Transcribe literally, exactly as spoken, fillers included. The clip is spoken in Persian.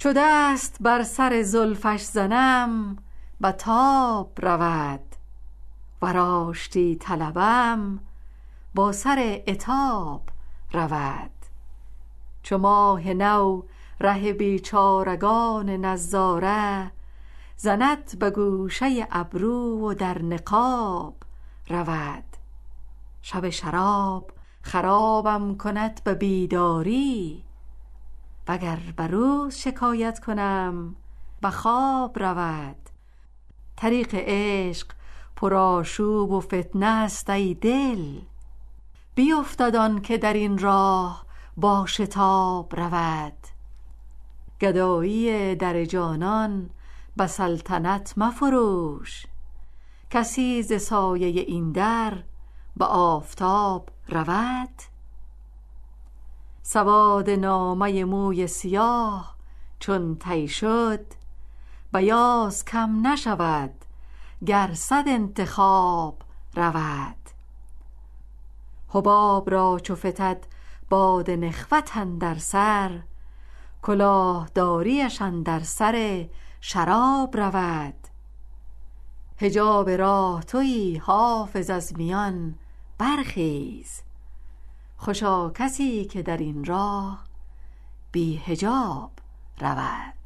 چو دست بر سر زلفش زنم به تاب رود، ور آشتی طلبم با سر عتاب رود. چو ماه نو ره بیچارگان نظاره، زند به گوشه ابرو و در نقاب رود. شب شراب خرابم کند به بیداری، وگر به روز شکایت کنم به خواب رود. طریق عشق پرآشوب و فتنه است ای دل، بیفتد آن که در این راه با شتاب رود. گدایی در جانان به سلطنت مفروش، کسی ز سایه این در به آفتاب رود. سواد نامه موی سیاه چون طی شد، بیاض کم نشود گر صد انتخاب رود. حباب را چو فتد باد نخوت اندر سر، کلاه داریش اندر سر شراب رود. حجاب راه تویی حافظ از میان برخیز، خوشا کسی که در این راه بی حجاب رود.